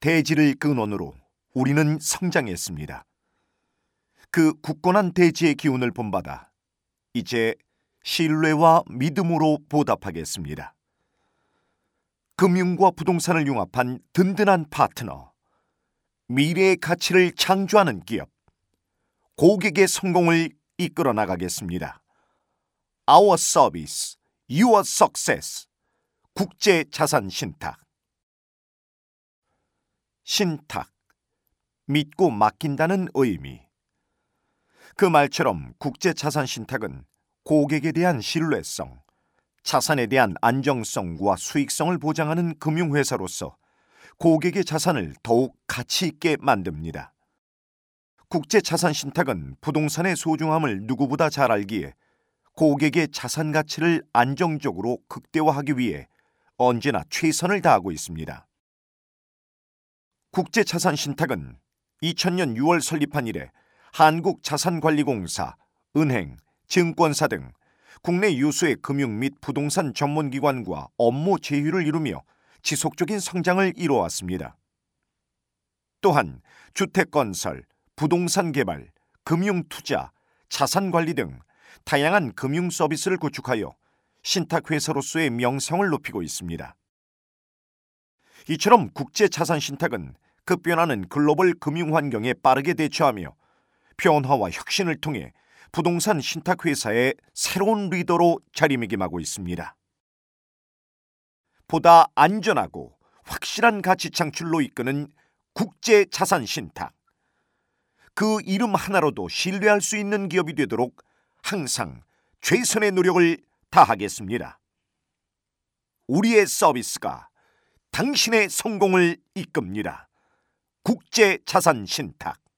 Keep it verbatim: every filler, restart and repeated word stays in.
대지를 근원으로 우리는 성장했습니다. 그 굳건한 대지의 기운을 본받아 이제 신뢰와 믿음으로 보답하겠습니다. 금융과 부동산을 융합한 든든한 파트너, 미래의 가치를 창조하는 기업, 고객의 성공을 이끌어 나가겠습니다. Our Service, Your Success. 국제 자산 신탁. 신탁, 믿고 맡긴다는 의미. 그 말처럼 국제 자산 신탁은 고객에 대한 신뢰성, 자산에 대한 안정성과 수익성을 보장하는 금융회사로서 고객의 자산을 더욱 가치 있게 만듭니다. 국제 자산 신탁은 부동산의 소중함을 누구보다 잘 알기에 고객의 자산 가치를 안정적으로 극대화하기 위해 언제나 최선을 다하고 있습니다. 국제 자산 신탁은 이천 년 유월 설립한 이래 한국자산관리공사, 은행, 증권사 등 국내 유수의 금융 및 부동산 전문기관과 업무 제휴를 이루며 지속적인 성장을 이루어왔습니다. 또한 주택건설, 부동산 개발, 금융투자, 자산관리 등 다양한 금융 서비스를 구축하여 신탁회사로서의 명성을 높이고 있습니다. 이처럼 국제 자산 신탁은 급변하는 글로벌 금융 환경에 빠르게 대처하며 변화와 혁신을 통해 부동산 신탁회사의 새로운 리더로 자리매김하고 있습니다. 보다 안전하고 확실한 가치 창출로 이끄는 국제 자산 신탁. 그 이름 하나로도 신뢰할 수 있는 기업이 되도록 항상 최선의 노력을 다하겠습니다. 우리의 서비스가 당신의 성공을 이끕니다. 국제 자산 신탁.